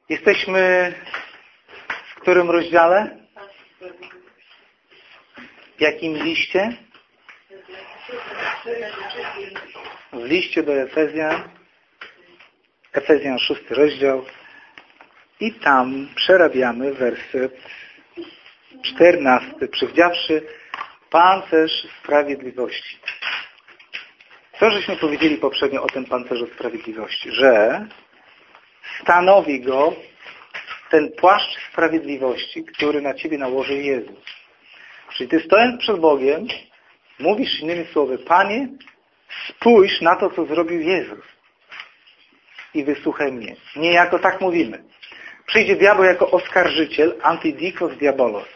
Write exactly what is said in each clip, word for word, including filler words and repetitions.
Jesteśmy w którym rozdziale? W jakim liście? W liście do Efezjan. Efezjan szósty rozdział. I tam przerabiamy werset czternasty. Przywdziawszy pancerz sprawiedliwości. Co żeśmy powiedzieli poprzednio o tym pancerzu sprawiedliwości? Że stanowi go ten płaszcz sprawiedliwości, który na ciebie nałożył Jezus. Czyli ty stojąc przed Bogiem, mówisz innymi słowy: Panie, spójrz na to, co zrobił Jezus i wysłuchaj mnie. Niejako tak mówimy. Przyjdzie diabeł jako oskarżyciel, antidikos diabolos.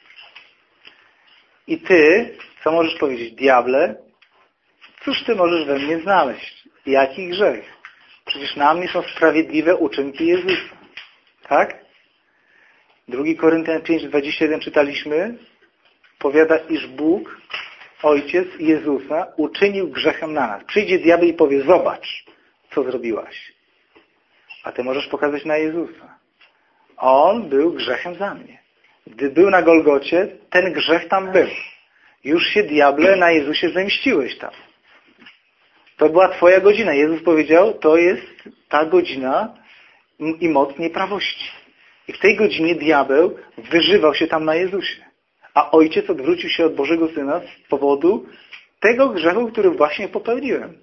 I ty, co możesz powiedzieć? Diable, cóż ty możesz we mnie znaleźć? Jaki grzech? Przecież na mnie są sprawiedliwe uczynki Jezusa. Tak? drugi Koryntian pięć, dwadzieścia jeden czytaliśmy. Powiada, iż Bóg, Ojciec Jezusa, uczynił grzechem na nas. Przyjdzie diabeł i powie: zobacz, co zrobiłaś. A ty możesz pokazać na Jezusa. On był grzechem za mnie. Gdy był na Golgocie, ten grzech tam był. Już się, diable, na Jezusie zemściłeś tam. To była twoja godzina. Jezus powiedział, to jest ta godzina i moc nieprawości. I w tej godzinie diabeł wyżywał się tam na Jezusie. A Ojciec odwrócił się od Bożego Syna z powodu tego grzechu, który właśnie popełniłem.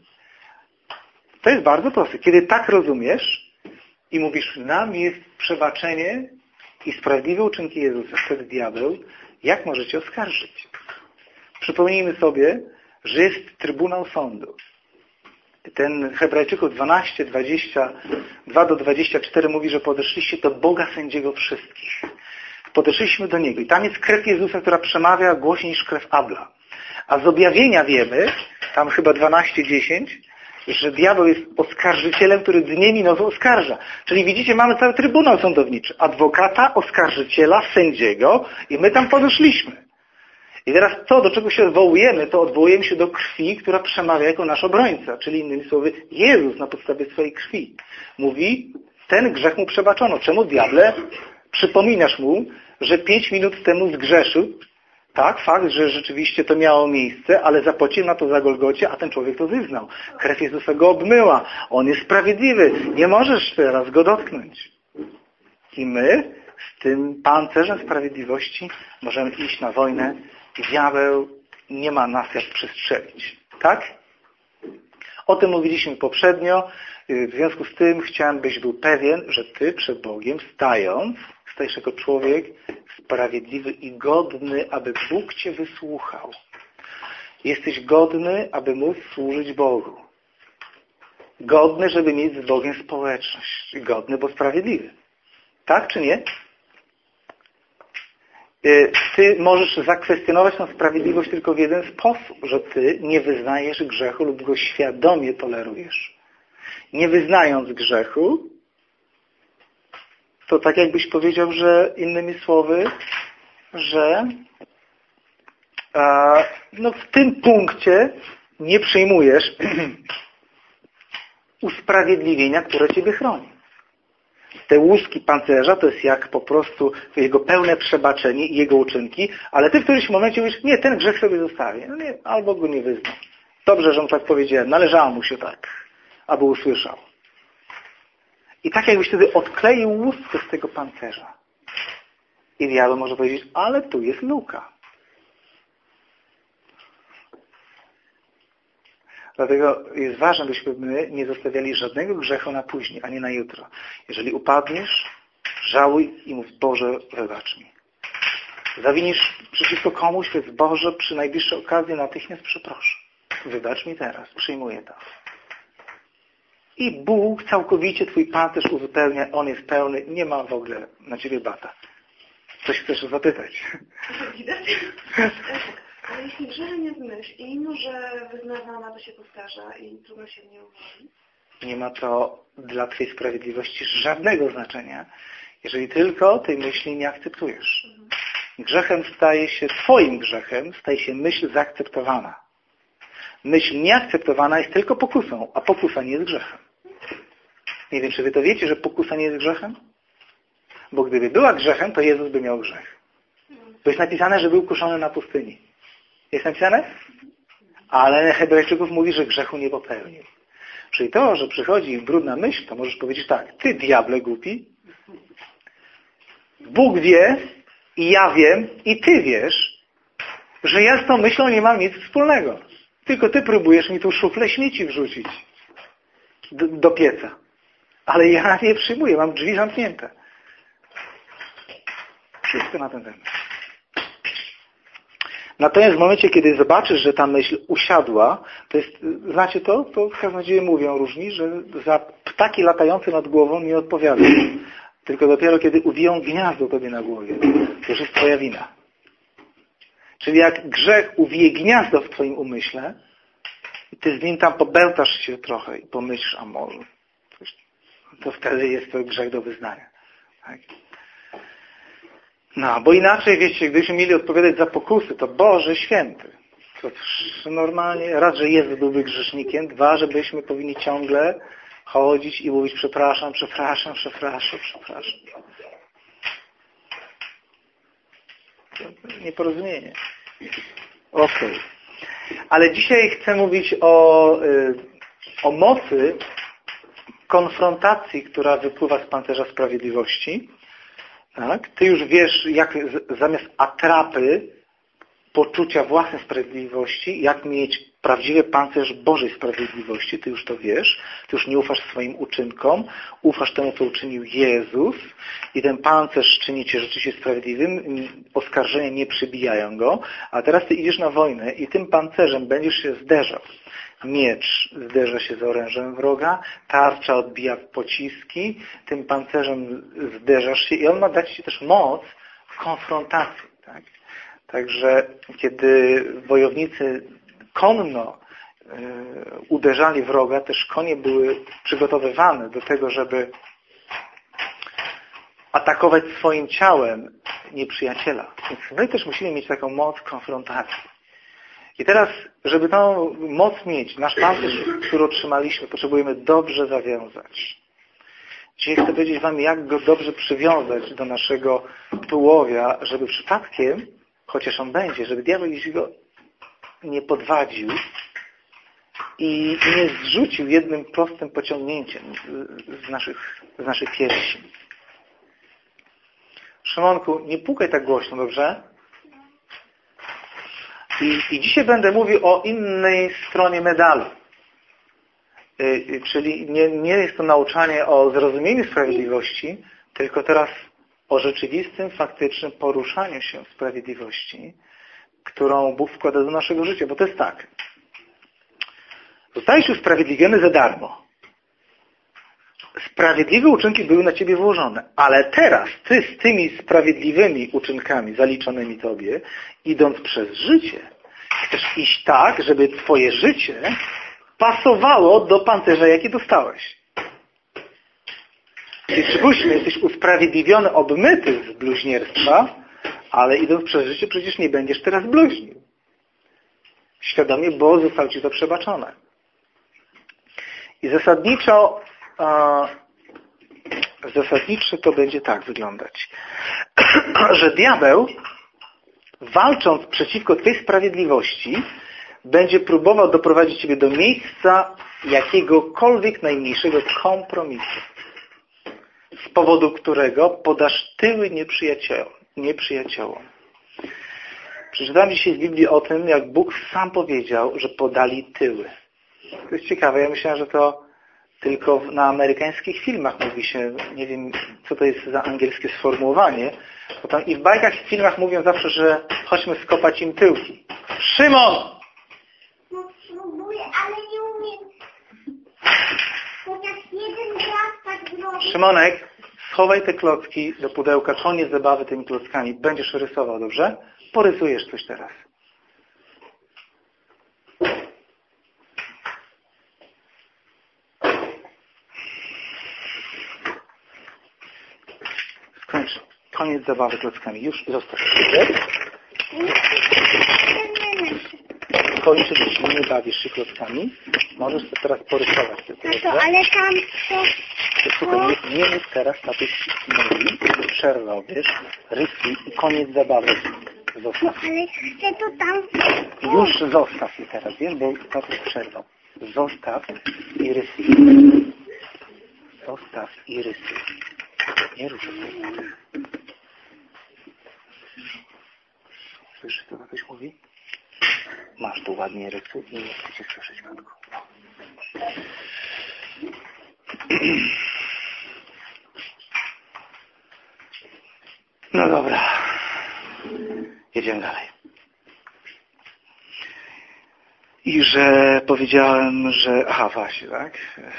To jest bardzo proste. Kiedy tak rozumiesz i mówisz, nam jest przebaczenie i sprawiedliwe uczynki Jezusa, wtedy diabeł, jak możecie oskarżyć? Przypomnijmy sobie, że jest Trybunał Sądu. Ten Hebrajczyków dwanaście, dwadzieścia dwa do dwudziestu czterech mówi, że podeszliście do Boga sędziego wszystkich. Podeszliśmy do Niego. I tam jest krew Jezusa, która przemawia głośniej niż krew Abla. A z objawienia wiemy, tam chyba dwanaście dziesięć, że diabeł jest oskarżycielem, który dniem i nocą oskarża. Czyli widzicie, mamy cały Trybunał Sądowniczy. Adwokata, oskarżyciela, sędziego i my tam podeszliśmy. I teraz to, do czego się odwołujemy, to odwołujemy się do krwi, która przemawia jako nasz obrońca. Czyli innymi słowy, Jezus na podstawie swojej krwi mówi, ten grzech mu przebaczono. Czemu, diable, przypominasz mu, że pięć minut temu zgrzeszył? Tak, fakt, że rzeczywiście to miało miejsce, ale zapłacił na to za Golgocie, a ten człowiek to wyznał. Krew Jezusa go obmyła. On jest sprawiedliwy. Nie możesz teraz go dotknąć. I my z tym pancerzem sprawiedliwości możemy iść na wojnę i diabeł nie ma nas jak przestrzelić. Tak? O tym mówiliśmy poprzednio. W związku z tym chciałem, byś był pewien, że ty przed Bogiem stając, stajesz jako człowiek sprawiedliwy i godny, aby Bóg cię wysłuchał. Jesteś godny, aby móc służyć Bogu. Godny, żeby mieć z Bogiem społeczność. Godny, bo sprawiedliwy. Tak czy nie? Ty możesz zakwestionować tę sprawiedliwość tylko w jeden sposób, że ty nie wyznajesz grzechu lub go świadomie tolerujesz. Nie wyznając grzechu, to tak jakbyś powiedział, że innymi słowy, że a, no w tym punkcie nie przyjmujesz usprawiedliwienia, które ciebie chroni. Te łuski pancerza to jest jak po prostu jego pełne przebaczenie i jego uczynki, ale ty w którymś momencie mówisz, nie, ten grzech sobie zostawię. No nie, albo go nie wyznam. Dobrze, że mu tak powiedziałem. Należało mu się tak, aby usłyszał. I tak jakbyś wtedy odkleił łuskę z tego pancerza. I diabeł może powiedzieć, ale tu jest luka. Dlatego jest ważne, byśmy my nie zostawiali żadnego grzechu na później, ani na jutro. Jeżeli upadniesz, żałuj i mów, Boże, wybacz mi. Zawinisz przeciwko komuś, więc Boże, przy najbliższej okazji natychmiast przeproszę. Wybacz mi teraz, przyjmuję to. I Bóg całkowicie twój pancerz uzupełnia, on jest pełny, nie ma w ogóle na ciebie bata. Coś chcesz zapytać? Ale jeśli grzech nie w myśl i mimo, że wyznawana, to się powtarza i trudno się nie uwolni? Nie ma to dla twojej sprawiedliwości żadnego znaczenia, jeżeli tylko tej myśli nie akceptujesz. Mhm. Grzechem staje się, twoim grzechem staje się myśl zaakceptowana. Myśl nieakceptowana jest tylko pokusą, a pokusa nie jest grzechem. Nie wiem, czy wy to wiecie, że pokusa nie jest grzechem? Bo gdyby była grzechem, to Jezus by miał grzech. Bo jest napisane, że był kuszony na pustyni. Jest napisane? Ale Hebrajczyków mówi, że grzechu nie popełnił. Czyli to, że przychodzi brudna myśl, to możesz powiedzieć tak: ty, diable głupi, Bóg wie i ja wiem i ty wiesz, że ja z tą myślą nie mam nic wspólnego. Tylko ty próbujesz mi tu szuflę śmieci wrzucić do, do pieca. Ale ja nie przyjmuję, mam drzwi zamknięte. Wszystko na ten temat. Natomiast w momencie, kiedy zobaczysz, że ta myśl usiadła, to jest, znacie to? To w kaznodzieje mówią różni, że za ptaki latające nad głową nie odpowiada. Tylko dopiero kiedy uwiją gniazdo tobie na głowie, to już jest twoja wina. Czyli jak grzech uwije gniazdo w twoim umyśle i ty z nim tam pobełtasz się trochę i pomyślisz, a może, to wtedy jest to grzech do wyznania. Tak? No, bo inaczej, wiecie, gdybyśmy mieli odpowiadać za pokusy, to Boże Święty. To normalnie, raz, że Jezus byłby grzesznikiem, dwa, żebyśmy powinni ciągle chodzić i mówić przepraszam, przepraszam, przepraszam, przepraszam. Nieporozumienie. Okej. Okay. Ale dzisiaj chcę mówić o, o mocy konfrontacji, która wypływa z pancerza sprawiedliwości. Tak? Ty już wiesz, jak zamiast atrapy poczucia własnej sprawiedliwości, jak mieć prawdziwy pancerz Bożej sprawiedliwości. Ty już to wiesz. Ty już nie ufasz swoim uczynkom. Ufasz temu, co uczynił Jezus. I ten pancerz czyni cię rzeczywiście sprawiedliwym. Oskarżenia nie przybijają go. A teraz ty idziesz na wojnę i tym pancerzem będziesz się zderzał. Miecz zderza się z orężem wroga, tarcza odbija pociski, tym pancerzem zderzasz się i on ma dać ci też moc w konfrontacji. Tak? Także kiedy wojownicy konno y, uderzali wroga, też konie były przygotowywane do tego, żeby atakować swoim ciałem nieprzyjaciela. Więc my też musimy mieć taką moc konfrontacji. I teraz, żeby tą moc mieć, nasz pancerz, który otrzymaliśmy, potrzebujemy dobrze zawiązać. Dzisiaj chcę powiedzieć wam, jak go dobrze przywiązać do naszego tułowia, żeby przypadkiem, chociaż on będzie, żeby diabeł gdzieś go nie podwadził i nie zrzucił jednym prostym pociągnięciem z naszych, z naszych piersi. Szymonku, nie pukaj tak głośno, dobrze? I, I dzisiaj będę mówił o innej stronie medalu. Yy, czyli nie, nie jest to nauczanie o zrozumieniu sprawiedliwości, tylko teraz o rzeczywistym, faktycznym poruszaniu się w sprawiedliwości, którą Bóg wkłada do naszego życia. Bo to jest tak. Zostałeś usprawiedliwiony za darmo. Sprawiedliwe uczynki były na ciebie włożone. Ale teraz ty z tymi sprawiedliwymi uczynkami zaliczonymi tobie, idąc przez życie, chcesz iść tak, żeby twoje życie pasowało do pancerza, jaki dostałeś. Czyli przypuśćmy, jesteś usprawiedliwiony, obmyty z bluźnierstwa, ale idąc przez życie przecież nie będziesz teraz bluźnił. Świadomie, bo zostało ci to przebaczone. I zasadniczo Zasadniczo to będzie tak wyglądać, że diabeł, walcząc przeciwko Twojej sprawiedliwości, będzie próbował doprowadzić Ciebie do miejsca jakiegokolwiek najmniejszego kompromisu, z powodu którego podasz tyły nieprzyjaciołom. nieprzyjaciołom. Przeczytałem dzisiaj z Biblii o tym, jak Bóg sam powiedział, że podali tyły. To jest ciekawe, ja myślałem, że to tylko na amerykańskich filmach mówi się, nie wiem, co to jest za angielskie sformułowanie, bo tam i w bajkach, i w filmach mówią zawsze, że chodźmy skopać im tyłki. Szymon! No spróbuję, ale nie umiem. Chociaż jeden raz tak zrobię. Szymonek, schowaj te klocki do pudełka, koniec zabawy tymi klockami. Będziesz rysował, dobrze? Porysujesz coś teraz. Skończ. Koniec zabawy klockami. Już zostaw. Kończysz, jeśli nie bawisz się klockami, możesz to teraz porysować. No to, ale tam to... Słuchaj, nie, nie mów teraz, tatuś mówi. przerwał, wiesz? Rysuj i koniec zabawy. Zostaw. Ale chcę to tam... Już zostaw je teraz, wiesz, bo tatuś przerwał. Zostaw i rysuj. Zostaw i rysuj. Nie ruszaj się. Słyszysz, co tatuś mówi? Masz tu ładnie rysuj i nie chcę cię słyszeć, matko. No dobra. Jedziemy dalej. I że powiedziałem, że... Aha, właśnie, tak?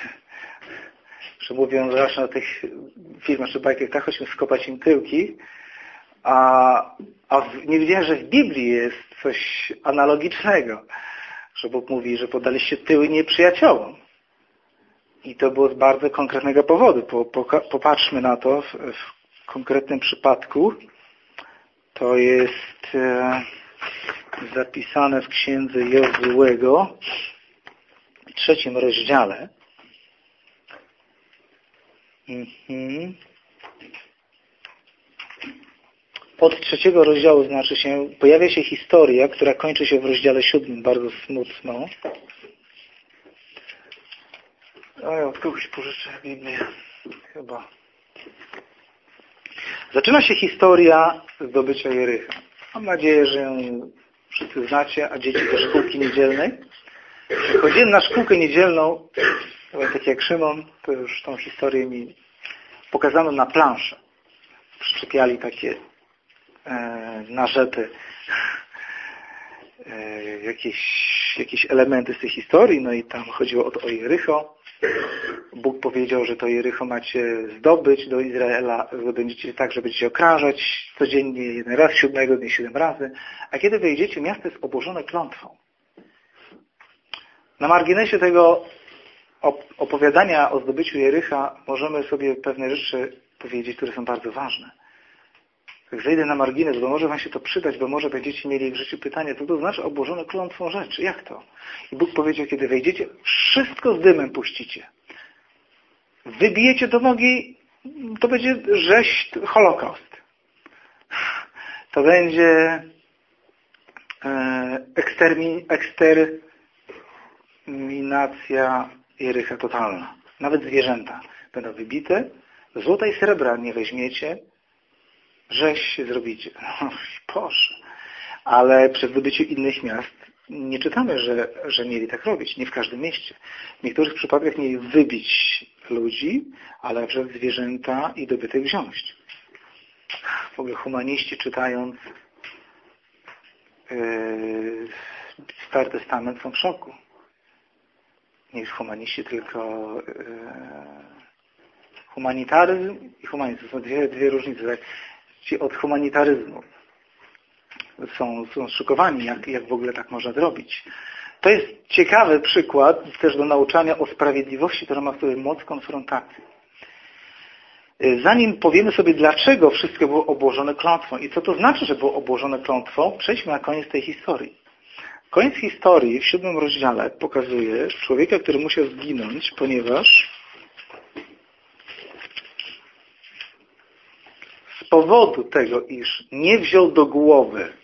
Że mówią zawsze o tych filmach czy bajkach, tak, chodźmy skopać im tyłki, a, a w, nie wiedziałem, że w Biblii jest coś analogicznego. Że Bóg mówi, że podaliście tyły nieprzyjaciołom. I to było z bardzo konkretnego powodu. Po, po, popatrzmy na to w, w konkretnym przypadku. To jest e, zapisane w księdze Jozułego w trzecim rozdziale. Mhm. Od trzeciego rozdziału znaczy się, pojawia się historia, która kończy się w rozdziale siódmym, bardzo smutno. A ja od kogoś pożyczę Biblię. Chyba. Zaczyna się historia zdobycia Jericha. Mam nadzieję, że ją wszyscy znacie, a dzieci do szkółki niedzielnej. Jak chodziłem na szkółkę niedzielną, tak jak Szymon, to już tą historię mi pokazano na planszę. Przyczepiali takie e, narzepy, e, jakieś, jakieś elementy z tej historii, no i tam chodziło o, o Jericho. Bóg powiedział, że to Jericho macie zdobyć do Izraela, że będziecie tak, że będziecie okrążać codziennie jeden raz, siódmego dnia siedem razy, a kiedy wejdziecie, miasto jest obłożone klątwą. Na marginesie tego opowiadania o zdobyciu Jericha możemy sobie pewne rzeczy powiedzieć, które są bardzo ważne. Jak zejdę na margines, bo może wam się to przydać, bo może będziecie mieli w życiu pytanie, co to znaczy obłożone klątwą rzeczy? Jak to? I Bóg powiedział, kiedy wejdziecie, wszystko z dymem puścicie. Wybijecie do nogi, to będzie rzeź, Holokaust. To będzie ekstermi, eksterminacja Jericha totalna. Nawet zwierzęta będą wybite, złota i srebra nie weźmiecie, rzeź zrobicie. No, Boże. Ale przy zdobyciu innych miast nie czytamy, że, że mieli tak robić. Nie w każdym mieście. W niektórych przypadkach mieli wybić ludzi, ale przez zwierzęta i dobytek wziąć. W ogóle humaniści, czytając yy, Stary Testament, są w szoku. Nie już humaniści, tylko yy, humanitaryzm i humanizm. To są dwie, dwie różnice. Tak? Ci od humanitaryzmu są, są szokowani, jak, jak w ogóle tak można zrobić. To jest ciekawy przykład też do nauczania o sprawiedliwości, która ma w sobie moc konfrontacji. Zanim powiemy sobie, dlaczego wszystko było obłożone klątwą i co to znaczy, że było obłożone klątwą, przejdźmy na koniec tej historii. Koniec historii w siódmym rozdziale pokazuje człowieka, który musiał zginąć, ponieważ z powodu tego, iż nie wziął do głowy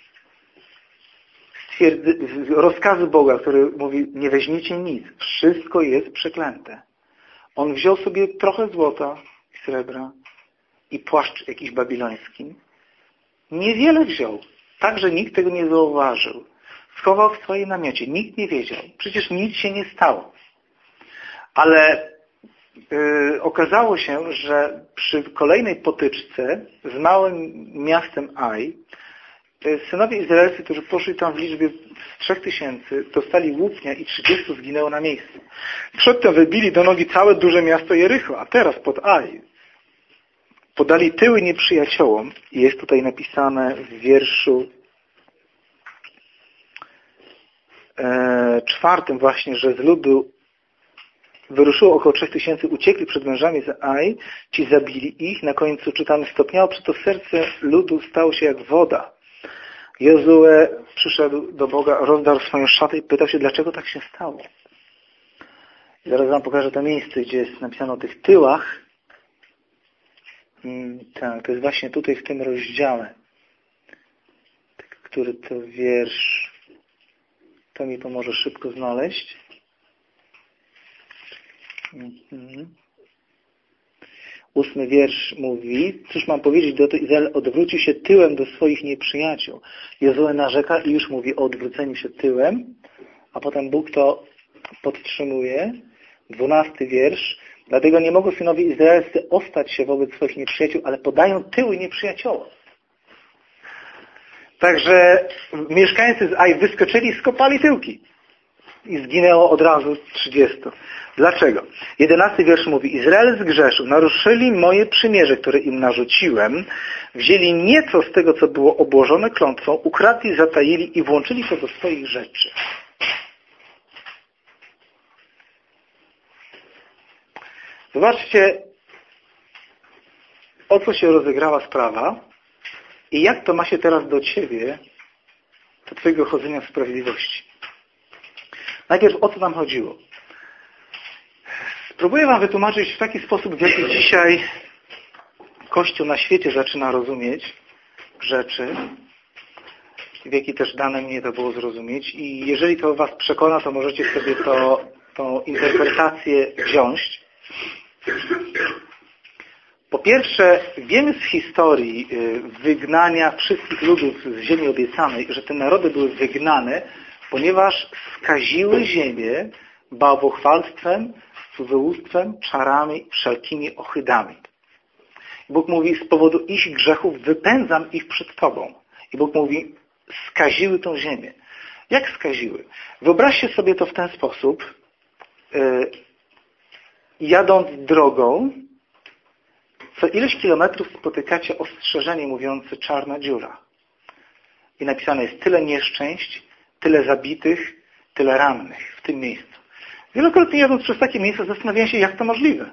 rozkazy Boga, który mówi, nie weźmiecie nic, wszystko jest przeklęte. On wziął sobie trochę złota i srebra i płaszcz jakiś babiloński. Niewiele wziął, tak, że nikt tego nie zauważył. Schował w swojej namiocie, nikt nie wiedział. Przecież nic się nie stało. Ale yy, okazało się, że przy kolejnej potyczce z małym miastem Aj, synowie izraelscy, którzy poszli tam w liczbie trzech tysięcy, dostali łupnia i trzydziestu zginęło na miejscu. Przedtem wybili do nogi całe duże miasto Jericho, a teraz pod Aj podali tyły nieprzyjaciołom. I jest tutaj napisane w wierszu e, czwartym właśnie, że z ludu wyruszyło około trzech tysięcy, uciekli przed mężami z Aj, ci zabili ich. Na końcu czytamy, stopniało przeto serce ludu, stało się jak woda. Jozue przyszedł do Boga, rozdarł swoją szatę i pytał się, dlaczego tak się stało. I zaraz wam pokażę to miejsce, gdzie jest napisane o tych tyłach. Mm, tak, to jest właśnie tutaj w tym rozdziale. Który to wiersz? To mi pomoże szybko znaleźć. Mhm. Ósmy wiersz mówi, cóż mam powiedzieć, do tego Izrael odwrócił się tyłem do swoich nieprzyjaciół. Jozue narzeka i już mówi o odwróceniu się tyłem, a potem Bóg to podtrzymuje. Dwunasty wiersz. Dlatego nie mogą synowie izraelscy ostać się wobec swoich nieprzyjaciół, ale podają tyły nieprzyjaciołom. Także mieszkańcy z Aj wyskoczyli i skopali tyłki. I zginęło od razu trzydziestu. Dlaczego? Jedenasty wiersz mówi, Izrael zgrzeszył, naruszyli moje przymierze, które im narzuciłem, wzięli nieco z tego, co było obłożone klątwą, ukradli, zataili i włączyli to do swoich rzeczy. Zobaczcie, o co się rozegrała sprawa i jak to ma się teraz do Ciebie, do Twojego chodzenia w sprawiedliwości. Najpierw o co nam chodziło. Spróbuję Wam wytłumaczyć w taki sposób, w jaki dzisiaj Kościół na świecie zaczyna rozumieć rzeczy, w jaki też dane mnie to było zrozumieć. I jeżeli to Was przekona, to możecie sobie to, tą interpretację wziąć. Po pierwsze, wiemy z historii wygnania wszystkich ludów z ziemi obiecanej, że te narody były wygnane, ponieważ skaziły ziemię bałwochwalstwem, cudzołóstwem, czarami, wszelkimi ohydami. Bóg mówi, z powodu ich grzechów wypędzam ich przed Tobą. I Bóg mówi, skaziły tą ziemię. Jak skaziły? Wyobraźcie sobie to w ten sposób. Yy, jadąc drogą, co ileś kilometrów spotykacie ostrzeżenie mówiące czarna dziura. I napisane jest tyle nieszczęść, tyle zabitych, tyle rannych w tym miejscu. Wielokrotnie jadąc przez takie miejsce zastanawiałem się, jak to możliwe.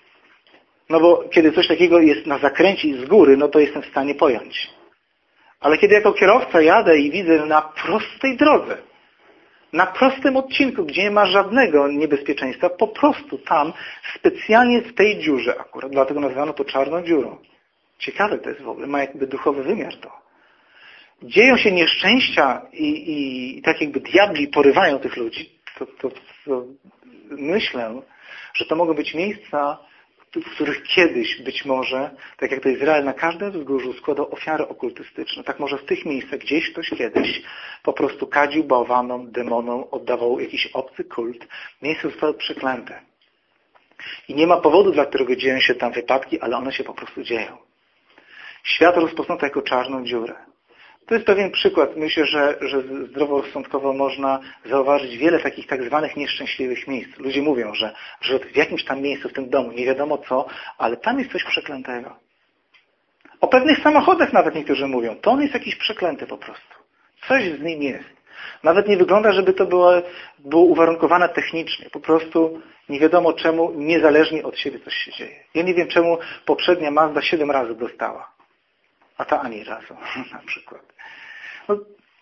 No bo kiedy coś takiego jest na zakręcie i z góry, no to jestem w stanie pojąć. Ale kiedy jako kierowca jadę i widzę na prostej drodze, na prostym odcinku, gdzie nie ma żadnego niebezpieczeństwa, po prostu tam, specjalnie w tej dziurze akurat, dlatego nazwano to czarną dziurą. Ciekawe to jest w ogóle, ma jakby duchowy wymiar to. Dzieją się nieszczęścia i, i, i tak jakby diabli porywają tych ludzi, to, to, to myślę, że to mogą być miejsca, w których kiedyś być może, tak jak to Izrael na każdym wzgórzu składał ofiary okultystyczne, tak może w tych miejscach gdzieś ktoś kiedyś po prostu kadził bałwanom, demonom, oddawał jakiś obcy kult. Miejsce zostało przeklęte. I nie ma powodu, dla którego dzieją się tam wypadki, ale one się po prostu dzieją. Świat rozpoznano jako czarną dziurę. To jest pewien przykład. Myślę, że, że zdroworozsądkowo można zauważyć wiele takich tak zwanych nieszczęśliwych miejsc. Ludzie mówią, że, że w jakimś tam miejscu, w tym domu, nie wiadomo co, ale tam jest coś przeklętego. O pewnych samochodach nawet niektórzy mówią, to on jest jakiś przeklęty po prostu. Coś z nim jest. Nawet nie wygląda, żeby to było, było uwarunkowane technicznie. Po prostu nie wiadomo czemu, niezależnie od siebie coś się dzieje. Ja nie wiem czemu poprzednia Mazda siedem razy dostała, a ta ani razu na przykład. No,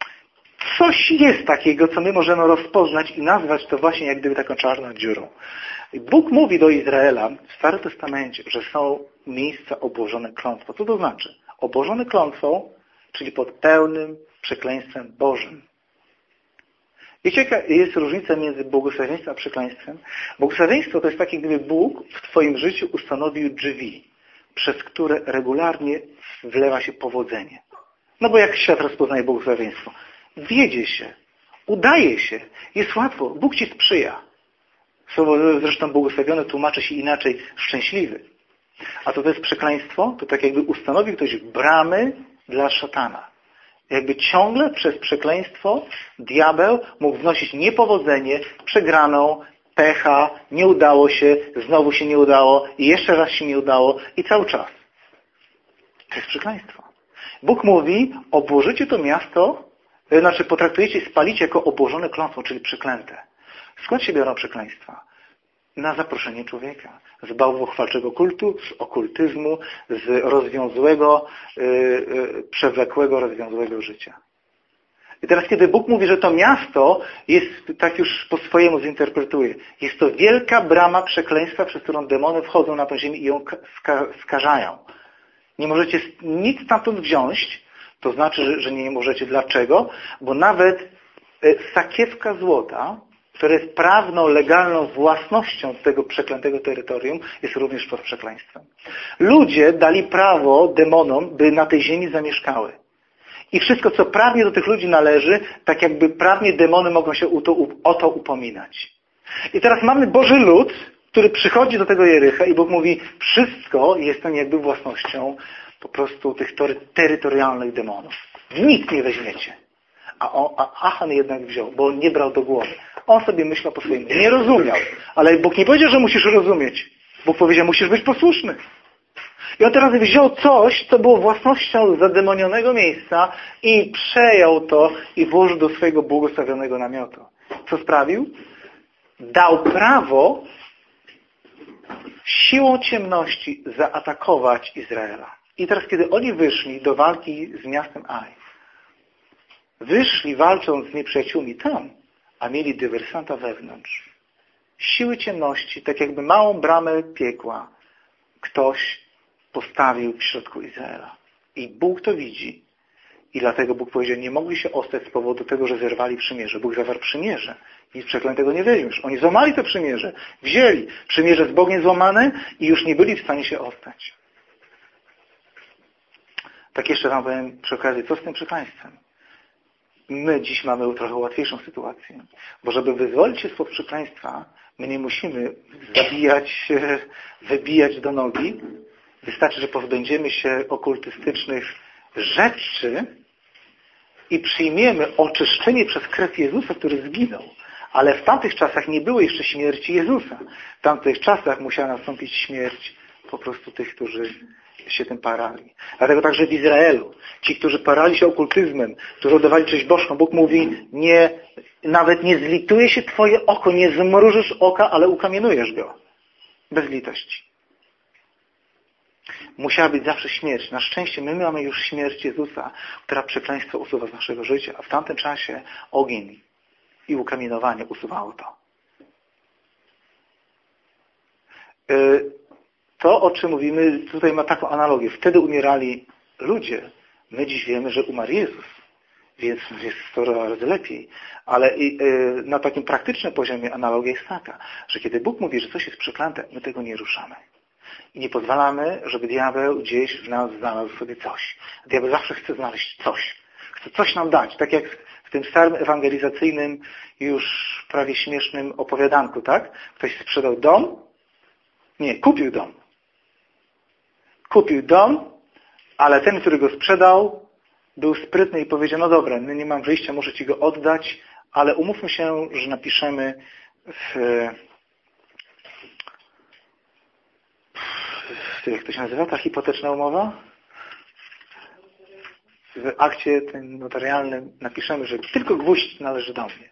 coś jest takiego, co my możemy rozpoznać i nazwać to właśnie jak gdyby taką czarną dziurą. I Bóg mówi do Izraela w Starym Testamencie, że są miejsca obłożone klątwą. Co to znaczy? Obłożone klątwą, czyli pod pełnym przekleństwem Bożym. Wiecie, jaka jest różnica między błogosławieństwem a przekleństwem? Błogosławieństwo to jest tak, jak gdyby Bóg w Twoim życiu ustanowił drzwi, przez które regularnie wlewa się powodzenie. No bo jak świat rozpoznaje błogosławieństwo? Wiedzie się, udaje się, jest łatwo, Bóg Ci sprzyja. Słowo zresztą błogosławione tłumaczy się inaczej, szczęśliwy. A to to jest przekleństwo, to tak jakby ustanowił ktoś bramy dla szatana. Jakby ciągle przez przekleństwo diabeł mógł wnosić niepowodzenie, przegraną, pecha, nie udało się, znowu się nie udało i jeszcze raz się nie udało i cały czas. To jest przekleństwo. Bóg mówi, obłożycie to miasto, znaczy potraktujecie, spalicie jako obłożone klątwą, czyli przeklęte. Skąd się biorą przekleństwa? Na zaproszenie człowieka. Z bałwochwalczego kultu, z okultyzmu, z rozwiązłego, yy, yy, przewlekłego, rozwiązłego życia. I teraz, kiedy Bóg mówi, że to miasto jest, tak już po swojemu zinterpretuje, jest to wielka brama przekleństwa, przez którą demony wchodzą na tę ziemię i ją ska- skażają. Nie możecie nic stamtąd wziąć, to znaczy, że, że nie możecie. Dlaczego? Bo nawet sakiewka złota, która jest prawną, legalną własnością tego przeklętego terytorium, jest również pod przekleństwem. Ludzie dali prawo demonom, by na tej ziemi zamieszkały. I wszystko, co prawnie do tych ludzi należy, tak jakby prawnie demony mogą się o to, o to upominać. I teraz mamy Boży lud, który przychodzi do tego Jericha i Bóg mówi, wszystko jest tam jakby własnością po prostu tych terytorialnych demonów. Nic nie weźmiecie. A, on, a Achan jednak wziął, bo on nie brał do głowy. On sobie myślał po swojemu. Nie rozumiał. Ale Bóg nie powiedział, że musisz rozumieć. Bóg powiedział, musisz być posłuszny. I on teraz wziął coś, co było własnością zademonionego miejsca i przejął to i włożył do swojego błogosławionego namiotu. Co sprawił? Dał prawo siłą ciemności zaatakować Izraela. I teraz, kiedy oni wyszli do walki z miastem Aj, wyszli walcząc z nieprzyjaciółmi tam, a mieli dywersanta wewnątrz. Siły ciemności, tak jakby małą bramę piekła, ktoś postawił w środku Izraela. I Bóg to widzi. I dlatego Bóg powiedział, nie mogli się ostać z powodu tego, że zerwali przymierze. Bóg zawarł przymierze. Nic przeklętego nie weźmiesz. Oni złamali to przymierze. Wzięli przymierze z Bogiem złamane i już nie byli w stanie się ostać. Tak jeszcze wam powiem przy okazji, co z tym przekleństwem? My dziś mamy trochę łatwiejszą sytuację. Bo żeby wyzwolić się spod przekleństwa, my nie musimy zabijać się, wybijać do nogi. Wystarczy, że pozbędziemy się okultystycznych rzeczy i przyjmiemy oczyszczenie przez krew Jezusa, który zginął. Ale w tamtych czasach nie było jeszcze śmierci Jezusa. W tamtych czasach musiała nastąpić śmierć po prostu tych, którzy się tym parali. Dlatego także w Izraelu, ci, którzy parali się okultyzmem, którzy oddawali cześć bożkom, Bóg mówi, nie, nawet nie zlituje się twoje oko, nie zmrużysz oka, ale ukamienujesz go. Bez litości. Musiała być zawsze śmierć. Na szczęście my mamy już śmierć Jezusa, która przekleństwo usuwa z naszego życia, a w tamtym czasie ogień i ukamienowanie usuwało to. To, o czym mówimy, tutaj ma taką analogię. Wtedy umierali ludzie. My dziś wiemy, że umarł Jezus. Więc jest sto razy lepiej. Ale na takim praktycznym poziomie analogia jest taka, że kiedy Bóg mówi, że coś jest przeklęte, my tego nie ruszamy. I nie pozwalamy, żeby diabeł gdzieś w nas znalazł sobie coś. Diabeł zawsze chce znaleźć coś. Chce coś nam dać. Tak jak w tym starym ewangelizacyjnym, już prawie śmiesznym opowiadanku, tak? Ktoś sprzedał dom. Nie, kupił dom. Kupił dom, ale ten, który go sprzedał, był sprytny i powiedział, no dobra, no nie mam wyjścia, muszę ci go oddać, ale umówmy się, że napiszemy w, w jak to się nazywa, ta hipoteczna umowa? W akcie tym notarialnym napiszemy, że tylko gwóźdź należy do mnie.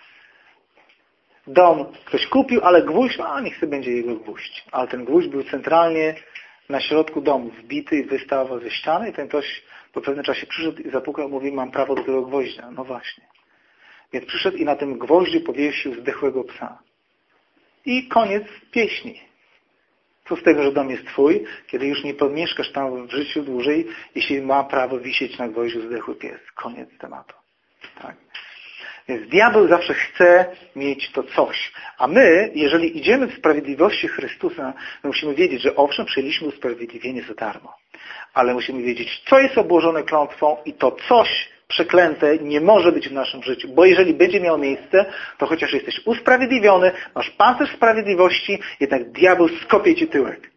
Dom ktoś kupił, ale gwóźdź, a niech sobie będzie jego gwóźdź. Ale ten gwóźdź był centralnie na środku domu, wbity i wystawał ze ściany i ten ktoś po pewnym czasie przyszedł i zapukał i mówi, mam prawo do tego gwoździa. No właśnie. Więc przyszedł i na tym gwoździu powiesił zdechłego psa. I koniec pieśni. Co z tego, że dom jest twój, kiedy już nie pomieszkasz tam w życiu dłużej, jeśli ma prawo wisieć na gwoździu zdechły pies. Koniec tematu. Tak? Więc diabeł zawsze chce mieć to coś. A my, jeżeli idziemy w sprawiedliwości Chrystusa, my musimy wiedzieć, że owszem, przyjęliśmy usprawiedliwienie za darmo. Ale musimy wiedzieć, co jest obłożone klątwą i to coś przeklęte nie może być w naszym życiu. Bo jeżeli będzie miało miejsce, to chociaż jesteś usprawiedliwiony, masz pancerz sprawiedliwości, jednak diabeł skopie ci tyłek.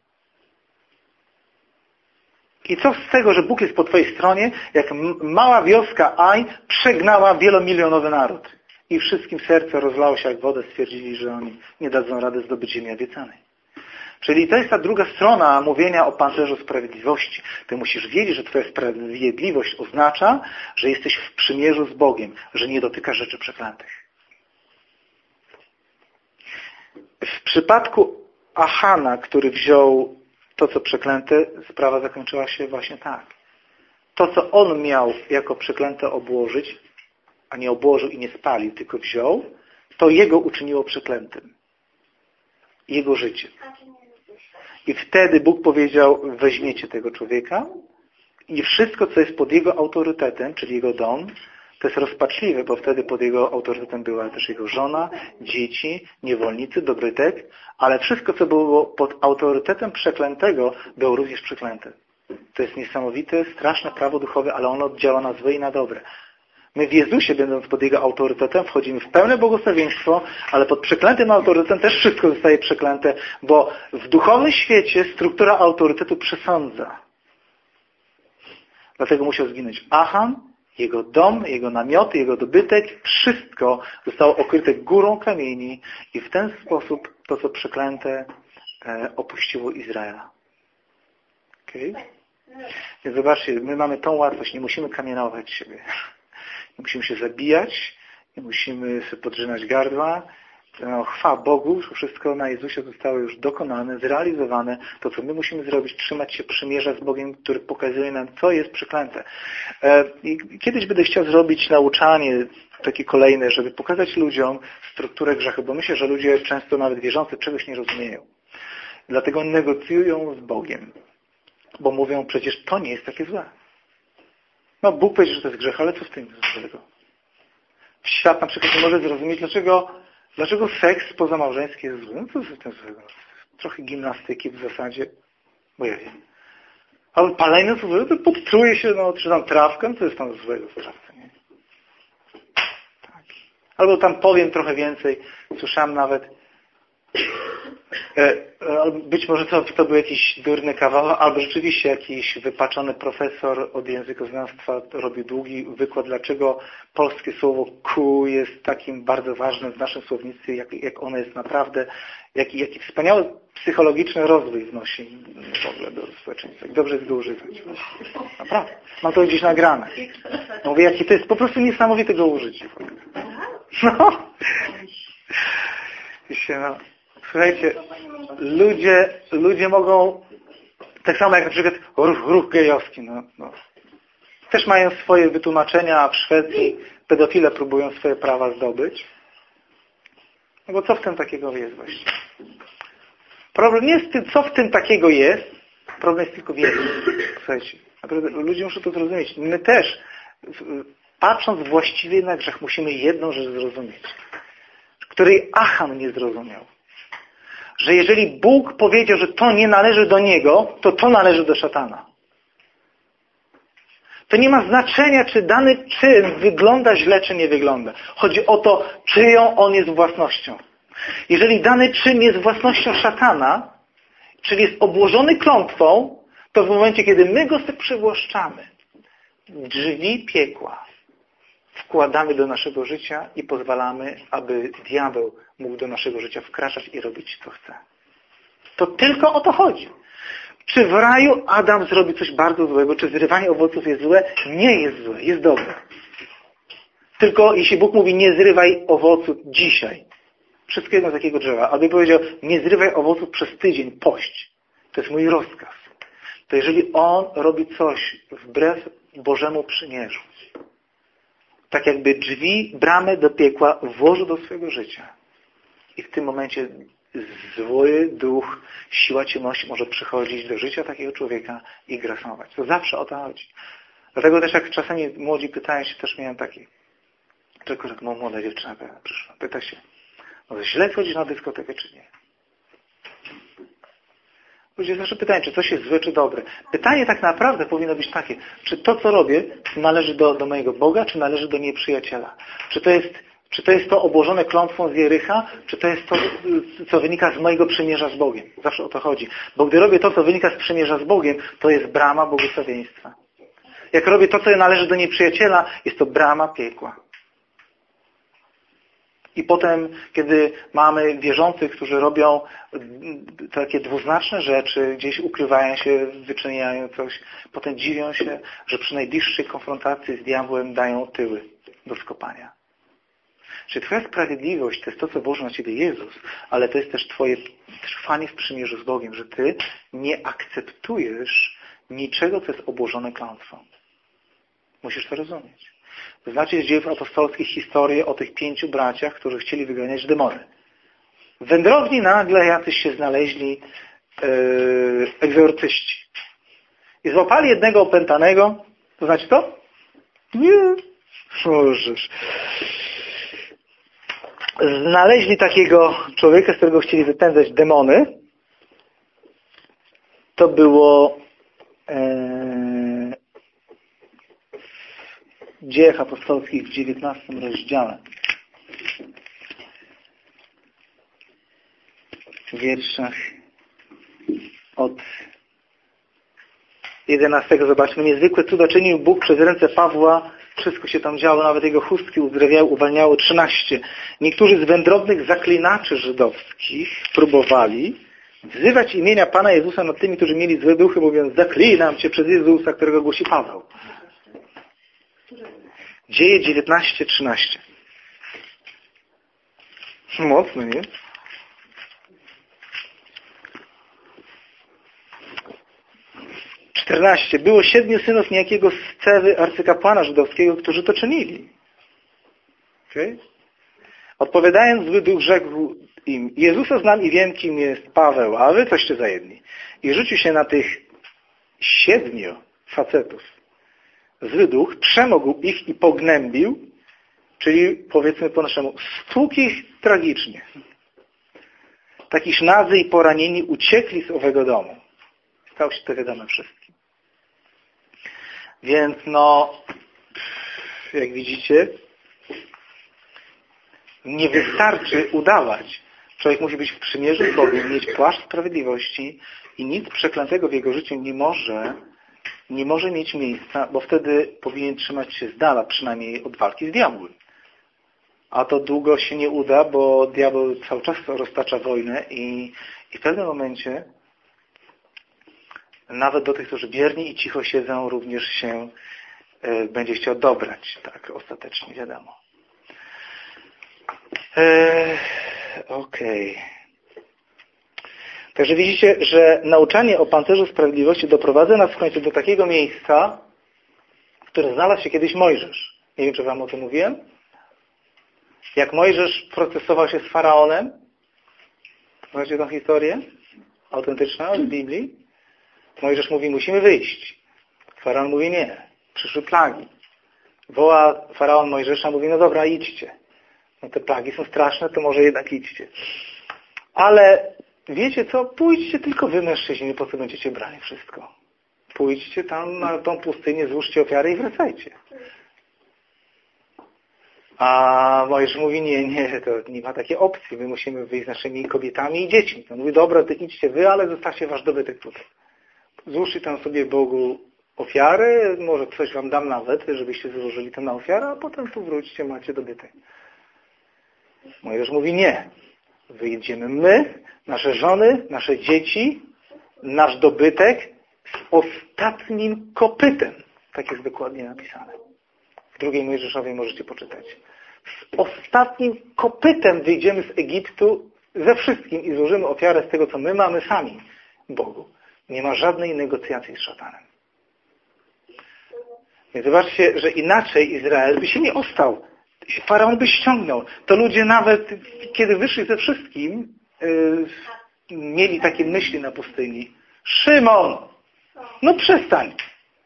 I co z tego, że Bóg jest po twojej stronie, jak mała wioska Aj przegnała wielomilionowy naród. I wszystkim serce rozlało się jak wodę, stwierdzili, że oni nie dadzą rady zdobyć ziemi obiecanej. Czyli to jest ta druga strona mówienia o pancerzu sprawiedliwości. Ty musisz wiedzieć, że twoja sprawiedliwość oznacza, że jesteś w przymierzu z Bogiem, że nie dotykasz rzeczy przeklętych. W przypadku Achana, który wziął to, co przeklęte, sprawa zakończyła się właśnie tak. To, co on miał jako przeklęte obłożyć, a nie obłożył i nie spalił, tylko wziął, to jego uczyniło przeklętym. Jego życie. I wtedy Bóg powiedział, weźmiecie tego człowieka i wszystko, co jest pod jego autorytetem, czyli jego dom, to jest rozpaczliwe, bo wtedy pod jego autorytetem była też jego żona, dzieci, niewolnicy, dobytek, ale wszystko, co było pod autorytetem przeklętego, było również przeklęte. To jest niesamowite, straszne prawo duchowe, ale ono działa na złe i na dobre. My w Jezusie, będąc pod Jego autorytetem, wchodzimy w pełne błogosławieństwo, ale pod przeklętym autorytetem też wszystko zostaje przeklęte, bo w duchowym świecie struktura autorytetu przesądza. Dlatego musiał zginąć Achan, jego dom, jego namioty, jego dobytek, wszystko zostało okryte górą kamieni i w ten sposób to, co przeklęte, opuściło Izraela. Okay? Więc zobaczcie, my mamy tą łatwość, nie musimy kamienować siebie. Nie musimy się zabijać, nie musimy sobie podrzynać gardła. No, chwała Bogu, że wszystko na Jezusie zostało już dokonane, zrealizowane. To, co my musimy zrobić, trzymać się przymierza z Bogiem, który pokazuje nam, co jest przeklęte. I kiedyś będę chciał zrobić nauczanie takie kolejne, żeby pokazać ludziom strukturę grzechu, bo myślę, że ludzie często nawet wierzący czegoś nie rozumieją. Dlatego negocjują z Bogiem, bo mówią, przecież to nie jest takie złe. No Bóg powiedział, że to jest grzech, ale co w tym złego? Świat na przykład nie może zrozumieć, dlaczego, dlaczego seks pozamałżeński jest zły. No co jest w tym złego? Trochę gimnastyki w zasadzie, bo ja wiem. Ale palenie to złego, to podtruje się, no, czy tam trawkę, co jest tam złego w trawce, nie? Tak. Albo tam powiem trochę więcej. Słyszałem nawet, być może to, to był jakiś durny kawał, albo rzeczywiście jakiś wypaczony profesor od językoznawstwa robił długi wykład, dlaczego polskie słowo ku jest takim bardzo ważnym w naszym słownictwie, jak, jak ono jest naprawdę, jaki, jaki wspaniały psychologiczny rozwój wnosi w ogóle do społeczeństwa. Dobrze jest go używać. Naprawdę. Mam to gdzieś nagrane. Mówię, jaki to jest po prostu niesamowite go użycie. No. No. Słuchajcie, ludzie, ludzie mogą, tak samo jak na przykład ruch, ruch gejowski, no, no. Też mają swoje wytłumaczenia, a w Szwecji pedofile próbują swoje prawa zdobyć. No bo co w tym takiego jest właściwie? Problem nie jest tym, co w tym takiego jest, problem jest tylko wiedzy. Słuchajcie, naprawdę ludzie muszą to zrozumieć. My też, patrząc właściwie na grzech, musimy jedną rzecz zrozumieć, której Achan nie zrozumiał. Że jeżeli Bóg powiedział, że to nie należy do Niego, to to należy do szatana. To nie ma znaczenia, czy dany czyn wygląda źle, czy nie wygląda. Chodzi o to, czyją on jest własnością. Jeżeli dany czyn jest własnością szatana, czyli jest obłożony klątwą, to w momencie, kiedy my go sobie przywłaszczamy, drzwi piekła wkładamy do naszego życia i pozwalamy, aby diabeł mógł do naszego życia wkraczać i robić, co chce. To tylko o to chodzi. Czy w raju Adam zrobi coś bardzo złego? Czy zrywanie owoców jest złe? Nie jest złe, jest dobre. Tylko jeśli Bóg mówi, nie zrywaj owoców dzisiaj, wszystko jedno z takiego drzewa, aby powiedział, nie zrywaj owoców przez tydzień, pość. To jest mój rozkaz. To jeżeli On robi coś wbrew Bożemu przymierzu, tak jakby drzwi, bramę do piekła włożył do swojego życia. I w tym momencie zły duch, siła ciemności może przychodzić do życia takiego człowieka i grasować. To zawsze o to chodzi. Dlatego też jak czasami młodzi pytają się, też miałem taki, tylko że młoda dziewczyna przyszła, pyta się, no źle wchodzisz na dyskotekę, czy nie? Ludzie zawsze pytają, czy coś jest złe, czy dobre. Pytanie tak naprawdę powinno być takie, czy to, co robię, należy do, do mojego Boga, czy należy do nieprzyjaciela? Czy to jest, czy to jest to obłożone klątwą z Jericha, czy to jest to, co wynika z mojego przymierza z Bogiem? Zawsze o to chodzi. Bo gdy robię to, co wynika z przymierza z Bogiem, to jest brama błogosławieństwa. Jak robię to, co należy do nieprzyjaciela, jest to brama piekła. I potem, kiedy mamy wierzących, którzy robią takie dwuznaczne rzeczy, gdzieś ukrywają się, wyczyniają coś, potem dziwią się, że przy najbliższej konfrontacji z diabłem dają tyły do skopania. Czyli Twoja sprawiedliwość to jest to, co włożył na Ciebie Jezus, ale to jest też Twoje trwanie w przymierzu z Bogiem, że Ty nie akceptujesz niczego, co jest obłożone klątwą. Musisz to rozumieć. Znacie z dziejów apostolskich historię o tych pięciu braciach, którzy chcieli wyganiać demony. Wędrowni nagle jacyś się znaleźli yy, egzorcyści. I złapali jednego opętanego. To znaczy co? Nie. Możesz. Znaleźli takiego człowieka, z którego chcieli wypędzać demony. To było e, w Dziejach Apostolskich w dziewiętnastym rozdziale. W wierszach od jedenastego. Zobaczmy, niezwykłe cuda czynił Bóg przez ręce Pawła. Wszystko się tam działo, nawet jego chustki uzdrawiały, uwalniało. trzynaście. Niektórzy z wędrownych zaklinaczy żydowskich próbowali wzywać imienia Pana Jezusa nad tymi, którzy mieli złe duchy, mówiąc: zaklinam Cię przez Jezusa, którego głosi Paweł. Dzieje dziewiętnaście trzynaście. Mocno, nie? czternaście. Było siedmiu synów niejakiego Scewy, arcykapłana żydowskiego, którzy to czynili. Okay? Odpowiadając, zły duch rzekł im: Jezusa znam i wiem, kim jest Paweł, a wy coście za jedni. I rzucił się na tych siedmiu facetów. Zły duch przemógł ich i pognębił, czyli powiedzmy po naszemu, stłukł ich tragicznie. Takiż nadzy i poranieni uciekli z owego domu. Stało się to wiadome wszystkim. Więc no, jak widzicie, nie wystarczy udawać. Człowiek musi być w przymierzu z Bogiem, mieć płaszcz sprawiedliwości i nic przeklętego w jego życiu nie może, nie może mieć miejsca, bo wtedy powinien trzymać się z dala przynajmniej od walki z diabłem. A to długo się nie uda, bo diabeł cały czas roztacza wojnę i, i w pewnym momencie nawet do tych, którzy bierni i cicho siedzą, również się y, będzie chciał dobrać. Tak, ostatecznie wiadomo. E, Okej. Okay. Także widzicie, że nauczanie o pancerzu sprawiedliwości doprowadza nas w końcu do takiego miejsca, w którym znalazł się kiedyś Mojżesz. Nie wiem, czy wam o tym mówiłem. Jak Mojżesz procesował się z Faraonem, znacie tą historię autentyczną z Biblii? Mojżesz mówi: musimy wyjść. Faraon mówi: nie. Przyszły plagi. Woła Faraon Mojżesza, mówi: no dobra, idźcie. No te plagi są straszne, to może jednak idźcie. Ale wiecie co? Pójdźcie tylko wy, mężczyźni, po co będziecie brali wszystko. Pójdźcie tam na tą pustynię, złóżcie ofiary i wracajcie. A Mojżesz mówi: nie, nie, to nie ma takiej opcji. My musimy wyjść z naszymi kobietami i dziećmi. To mówi: dobra, to idźcie wy, ale zostawcie wasz dobytek tutaj. Złóżcie tam sobie Bogu ofiary, może coś wam dam nawet, żebyście złożyli to na ofiarę, a potem tu wróćcie, macie dobytek. Mojżesz mówi: nie. Wyjdziemy my, nasze żony, nasze dzieci, nasz dobytek z ostatnim kopytem. Tak jest dokładnie napisane. W drugiej Mojżeszowej możecie poczytać. Z ostatnim kopytem wyjdziemy z Egiptu ze wszystkim i złożymy ofiarę z tego, co my mamy sami Bogu. Nie ma żadnej negocjacji z szatanem. Więc zobaczcie, że inaczej Izrael by się nie ostał. Faraon by ściągnął. To ludzie nawet, kiedy wyszli ze wszystkim, yy, mieli takie myśli na pustyni. Szymon, no przestań.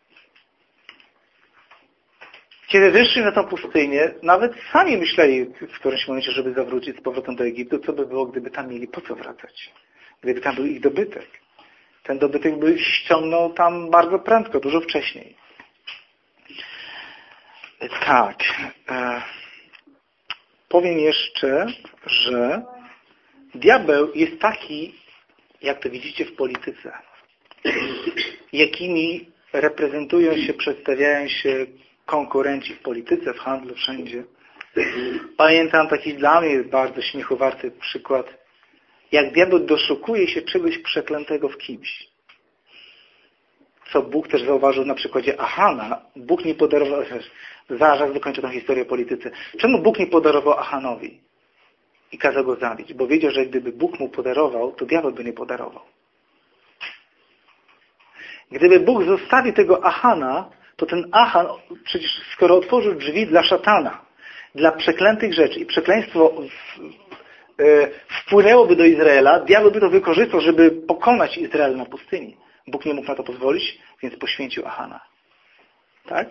Kiedy wyszli na tą pustynię, nawet sami myśleli w którymś momencie, żeby zawrócić z powrotem do Egiptu, co by było, gdyby tam mieli po co wracać. Gdyby tam był ich dobytek. Ten dobytek by ściągnął tam bardzo prędko, dużo wcześniej. Tak. E, powiem jeszcze, że diabeł jest taki, jak to widzicie w polityce, jakimi reprezentują się, przedstawiają się konkurenci w polityce, w handlu, wszędzie. Pamiętam taki dla mnie bardzo śmiechowarty przykład, jak diabeł doszukuje się czegoś przeklętego w kimś. Co Bóg też zauważył na przykładzie Achana. Bóg nie podarował, zaraz dokończę tę historię o polityce. Czemu Bóg nie podarował Achanowi i kazał go zabić? Bo wiedział, że gdyby Bóg mu podarował, to diabeł by nie podarował. Gdyby Bóg zostawił tego Achana, to ten Achan, przecież skoro otworzył drzwi dla szatana, dla przeklętych rzeczy i przekleństwo e, wpłynęłoby do Izraela, diabeł by to wykorzystał, żeby pokonać Izrael na pustyni. Bóg nie mógł na to pozwolić, więc poświęcił Achana. Tak?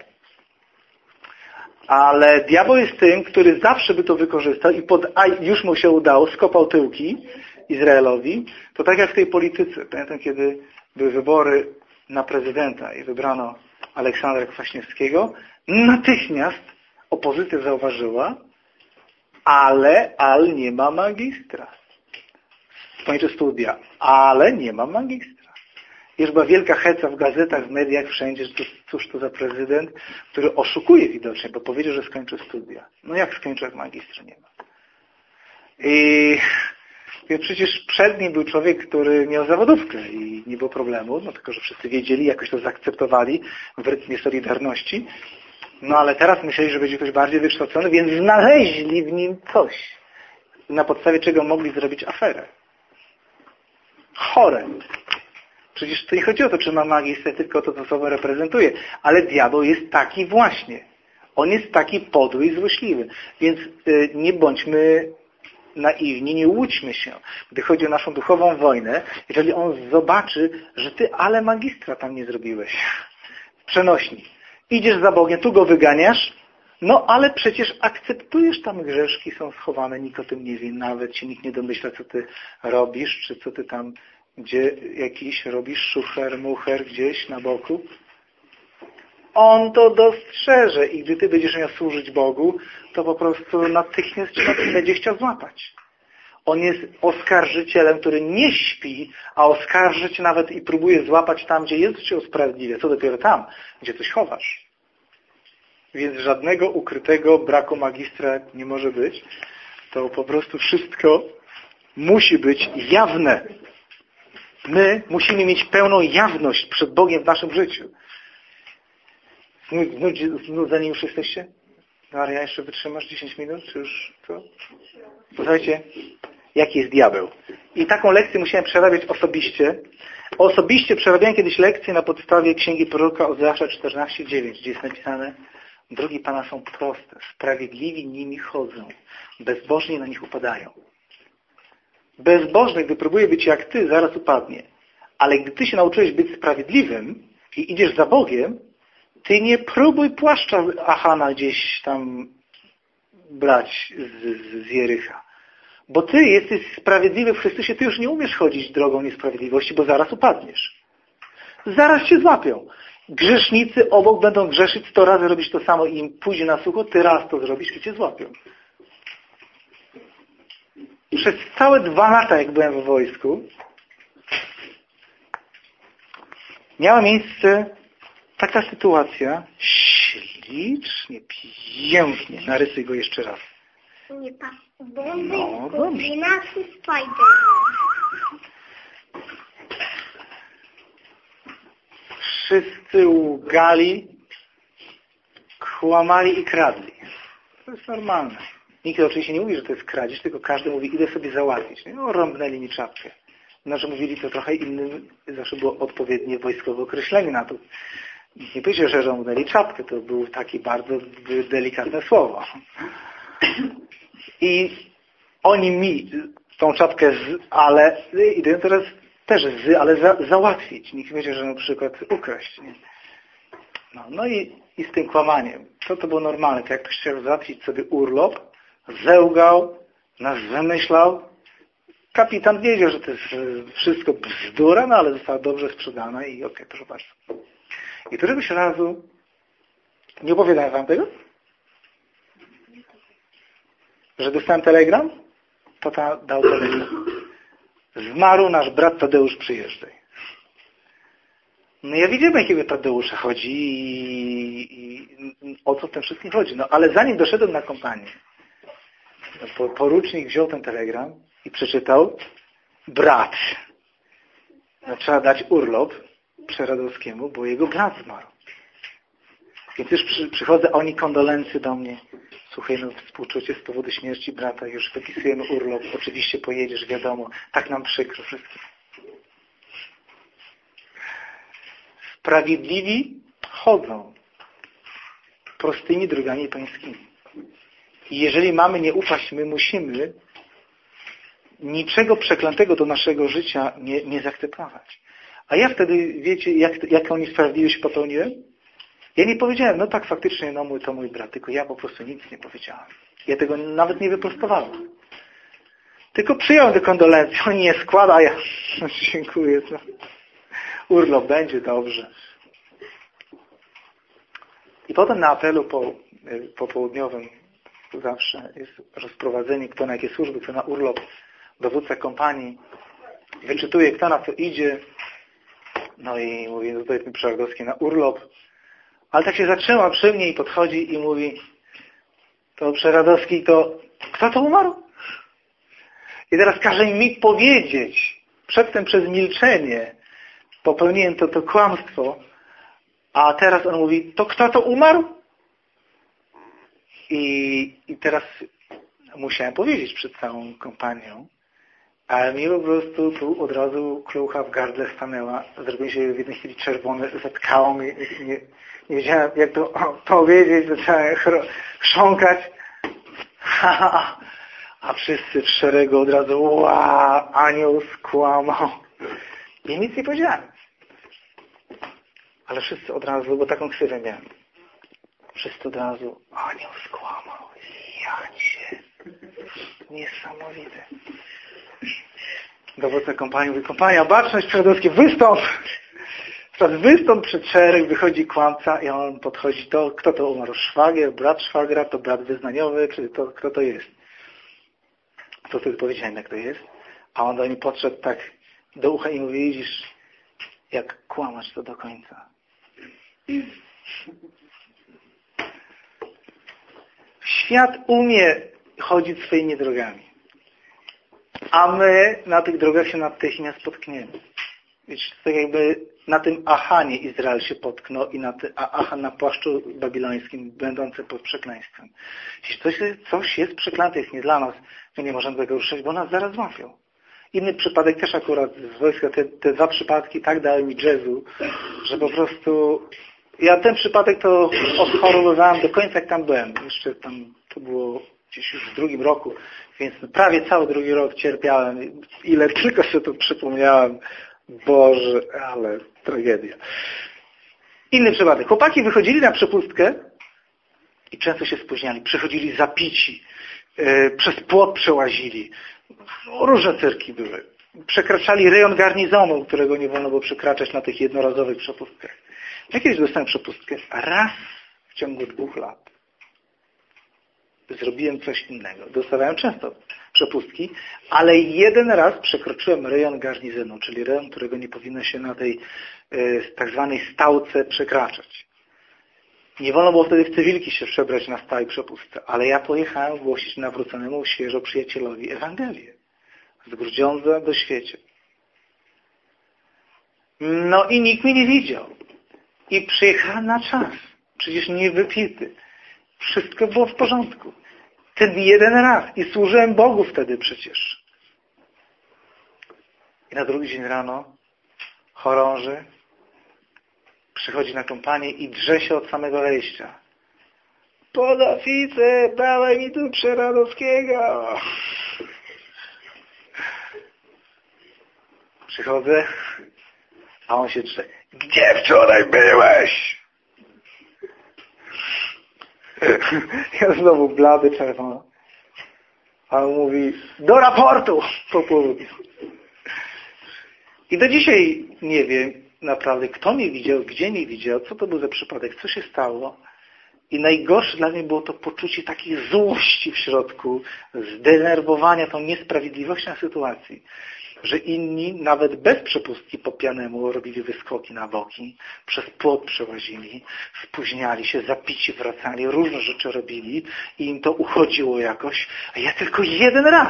Ale diabeł jest tym, który zawsze by to wykorzystał i pod, a już mu się udało, skopał tyłki Izraelowi. To tak jak w tej polityce. Pamiętam, kiedy były wybory na prezydenta i wybrano Aleksandra Kwaśniewskiego, natychmiast opozycja zauważyła, ale, ale nie ma magistra. Skończy studia, ale nie ma magistra. Już była wielka heca w gazetach, w mediach, wszędzie, że to, cóż to za prezydent, który oszukuje widocznie, bo powiedział, że skończy studia. No jak skończy, jak magistra nie ma? I przecież przed nim był człowiek, który miał zawodówkę i nie było problemu, no tylko, że wszyscy wiedzieli, jakoś to zaakceptowali w rytmie Solidarności. No ale teraz myśleli, że będzie ktoś bardziej wykształcony, więc znaleźli w nim coś, na podstawie czego mogli zrobić aferę. Chore. Przecież to nie chodzi o to, czy ma magistrę, tylko o to, co sobą reprezentuje. Ale diabeł jest taki właśnie. On jest taki podły i złośliwy. Więc y, nie bądźmy naiwni, nie łudźmy się. Gdy chodzi o naszą duchową wojnę, jeżeli on zobaczy, że ty ale magistra tam nie zrobiłeś. Przenośni. Idziesz za Bogiem, tu go wyganiasz, no ale przecież akceptujesz, tam grzeszki są schowane, nikt o tym nie wie, nawet się nikt nie domyśla, co ty robisz, czy co ty tam, gdzie jakiś robisz szucher, mucher gdzieś na boku. On to dostrzeże i gdy ty będziesz miał służyć Bogu, to po prostu natychmiast cię będzie chciał złapać. On jest oskarżycielem, który nie śpi, a oskarży cię nawet i próbuje złapać tam, gdzie Jezus cię usprawiedliwia. Co dopiero tam, gdzie coś chowasz. Więc żadnego ukrytego braku magistra nie może być. To po prostu wszystko musi być jawne. My musimy mieć pełną jawność przed Bogiem w naszym życiu. Znudzeni już jesteście? Maria, jeszcze wytrzymasz dziesięć minut? Czy już to? Posłuchajcie, jaki jest diabeł. I taką lekcję musiałem przerabiać osobiście. Osobiście przerabiałem kiedyś lekcję na podstawie księgi proroka Ozeasza czternaście dziewięć, gdzie jest napisane: drogi Pana są proste, sprawiedliwi nimi chodzą, bezbożni na nich upadają. Bezbożny, gdy próbuje być jak ty, zaraz upadnie. Ale gdy ty się nauczyłeś być sprawiedliwym i idziesz za Bogiem, ty nie próbuj płaszcza Achana gdzieś tam brać z, z Jericha. Bo ty jesteś sprawiedliwy w Chrystusie, ty już nie umiesz chodzić drogą niesprawiedliwości, bo zaraz upadniesz. Zaraz cię złapią. Grzesznicy obok będą grzeszyć sto razy, robić to samo i im pójdzie na sucho, ty raz to zrobisz i cię złapią. Przez całe dwa lata, jak byłem w wojsku, miała miejsce taka sytuacja, ślicznie, pięknie, narysuj go jeszcze raz. Nie pa, bomby, No, kombinacje Spider. Wszyscy łgali, kłamali i kradli. To jest normalne. Nikt oczywiście nie mówi, że to jest kradzież, tylko każdy mówi, idę sobie załatwić. No, rąbnęli mi czapkę. Znaczy mówili to trochę innym, zawsze było odpowiednie wojskowe określenie na to. Nie powiedział, że rąbnęli czapkę, to było takie bardzo delikatne słowo. I oni mi tą czapkę z, ale, idę teraz też z, ale za, załatwić. Nikt nie powiedział, że na przykład ukraść. Nie? No, no i, i z tym kłamaniem. To to było normalne. To jak ktoś chciał załatwić sobie urlop, zełgał, nas wymyślał. Kapitan wiedział, że to jest wszystko bzdura, no ale została dobrze sprzedana i okej, okay, proszę bardzo. I któregoś razu, nie opowiadałem wam tego? Że dostałem telegram? Tata dał telegram. Zmarł nasz brat Tadeusz, przyjeżdżaj. No ja widziałem, jakiego Tadeusza chodzi i, i o co w tym wszystkim chodzi. No ale zanim doszedłem na kompanię, porucznik wziął ten telegram i przeczytał: brat. No, trzeba dać urlop Przeradowskiemu, bo jego brat zmarł. Więc już przy, przychodzę, oni kondolencje do mnie. Słuchaj, no współczucie z powodu śmierci brata, już wypisujemy urlop, oczywiście pojedziesz, wiadomo, tak nam przykro wszystkim. Sprawiedliwi chodzą prostymi drogami pańskimi. I jeżeli mamy nie upaść, my musimy niczego przeklętego do naszego życia nie, nie zaakceptować. A ja wtedy, wiecie, jak, jak oni sprawiedliwość popełniłem? Ja nie powiedziałem, no tak faktycznie, no mój, to mój brat, tylko ja po prostu nic nie powiedziałem. Ja tego nawet nie wyprostowałem. Tylko przyjąłem te kondolencje, oni je składa, a ja no, dziękuję. No. Urlop będzie dobrze. I potem na apelu po, popołudniowym zawsze jest rozprowadzenie, kto na jakie służby, kto na urlop, dowódca kompanii wyczytuje, kto na co idzie. No i mówi, no tutaj ten Przeradowski na urlop. Ale tak się zatrzyma przy mnie i podchodzi i mówi, to Przeradowski, to kto to umarł? I teraz każe mi powiedzieć, przedtem przez milczenie popełniłem to, to kłamstwo, a teraz on mówi, to kto to umarł? I, i teraz musiałem powiedzieć przed całą kompanią, ale mi po prostu tu od razu klucha w gardle stanęła, zrobiło się w jednej chwili czerwone, zatkało mnie, nie, nie, nie wiedziałem jak to powiedzieć, zacząłem chrząkać, a wszyscy w szeregu od razu, ła, anioł skłamał. I nic nie powiedziałem. Ale wszyscy od razu, bo taką ksywę miałem. Wszyscy od razu, anioł skłamał. Ja cię. Niesamowite. Dowódca kompanii mówi, kompania, baczność Przeradowski, wystąp! Teraz wystąp przed szereg, wychodzi kłamca i on podchodzi, to kto to umarł? Szwagier, brat szwagra, to brat wyznaniowy, czy to, kto to jest? To wtedy powiedziałem, jak to jest. A on do mnie podszedł tak do ucha i mówi, widzisz, jak kłamać to do końca. Świat umie chodzić swoimi drogami. A my na tych drogach się natychmiast potkniemy. Wiecie, tak jakby na tym Achanie Izrael się potknął i na ty, a Achan na płaszczu babilońskim, będący pod przekleństwem. Jeśli coś, coś jest przeklęte, jest nie dla nas, my nie możemy tego ruszać, bo nas zaraz złapią. Inny przypadek też akurat z wojska, te, te dwa przypadki tak dały mi jazzu, że po prostu ja ten przypadek to odchorowywałem do końca, jak tam byłem. Jeszcze tam to było gdzieś już w drugim roku, więc prawie cały drugi rok cierpiałem. Ile tylko sobie to przypomniałem. Boże, ale tragedia. Inny przypadek. Chłopaki wychodzili na przepustkę i często się spóźniali. Przychodzili zapici, yy, przez płot przełazili. No, różne cyrki były. Przekraczali rejon garnizonu, którego nie wolno było przekraczać na tych jednorazowych przepustkach. Ja kiedyś dostałem przepustkę raz w ciągu dwóch lat. Zrobiłem coś innego. Dostawałem często przepustki, ale jeden raz przekroczyłem rejon garnizonu, czyli rejon, którego nie powinno się na tej y, tak zwanej stałce przekraczać. Nie wolno było wtedy w cywilki się przebrać na stałej przepustce, ale ja pojechałem głosić nawróconemu świeżo przyjacielowi Ewangelię z Grudziądza do Świecie. No i nikt mnie nie widział. I przyjechałem na czas. Przecież nie wypity. Wszystko było w porządku. Ten jeden raz. I służyłem Bogu wtedy przecież. I na drugi dzień rano chorąży przychodzi na kompanię i drze się od samego wejścia. Podoficer, dawaj mi tu Przeradowskiego. Przychodzę, a on się drze. Gdzie wczoraj byłeś? Ja znowu blady, czerwony. A on mówi, do raportu po południu. I do dzisiaj nie wiem naprawdę, kto mnie widział, gdzie mnie widział, co to był za przypadek, co się stało. I najgorsze dla mnie było to poczucie takiej złości w środku, zdenerwowania tą niesprawiedliwością sytuacji, że inni nawet bez przepustki po pijanemu robili wyskoki na boki, przez płot przełazili, spóźniali się, zapici wracali, różne rzeczy robili i im to uchodziło jakoś, a ja tylko jeden raz.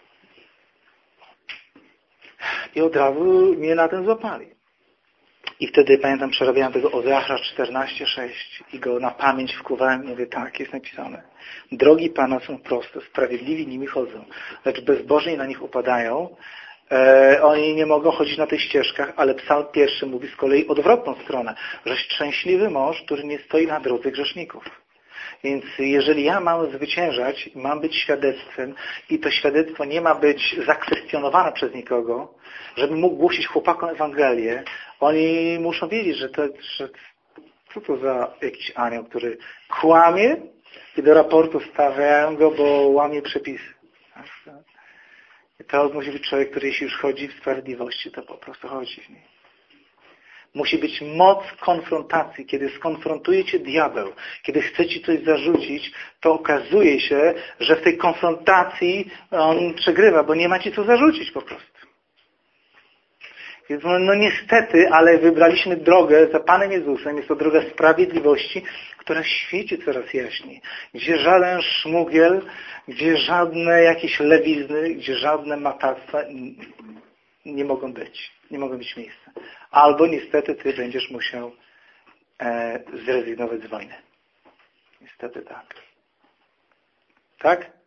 I od razu mnie na tym złapali. I wtedy, pamiętam, przerabiałem tego Ozeasza czternaście sześć i go na pamięć wkuwałem i mówię, tak, jest napisane. Drogi Pana są proste, sprawiedliwi nimi chodzą, lecz bezbożni na nich upadają. E, oni nie mogą chodzić na tych ścieżkach, ale Psalm pierwszy mówi z kolei odwrotną stronę, że szczęśliwy mąż, który nie stoi na drodze grzeszników. Więc jeżeli ja mam zwyciężać, mam być świadectwem i to świadectwo nie ma być zakwestionowane przez nikogo, żebym mógł głosić chłopakom Ewangelię, oni muszą wiedzieć, że to, że co to za jakiś anioł, który kłamie i do raportu stawiają go, bo łamie przepisy. I to musi być człowiek, który jeśli już chodzi w sprawiedliwości, to po prostu chodzi w niej. Musi być moc konfrontacji. Kiedy skonfrontuje cię diabeł, kiedy chce ci coś zarzucić, to okazuje się, że w tej konfrontacji on przegrywa, bo nie ma ci co zarzucić po prostu. Więc no, no niestety, ale wybraliśmy drogę za Panem Jezusem. Jest to droga sprawiedliwości, która świeci coraz jaśniej. Gdzie żaden szmugiel, gdzie żadne jakieś lewizny, gdzie żadne matactwa nie mogą być. Nie mogą mieć miejsca. Albo niestety ty będziesz musiał e, zrezygnować z wojny. Niestety tak. Tak?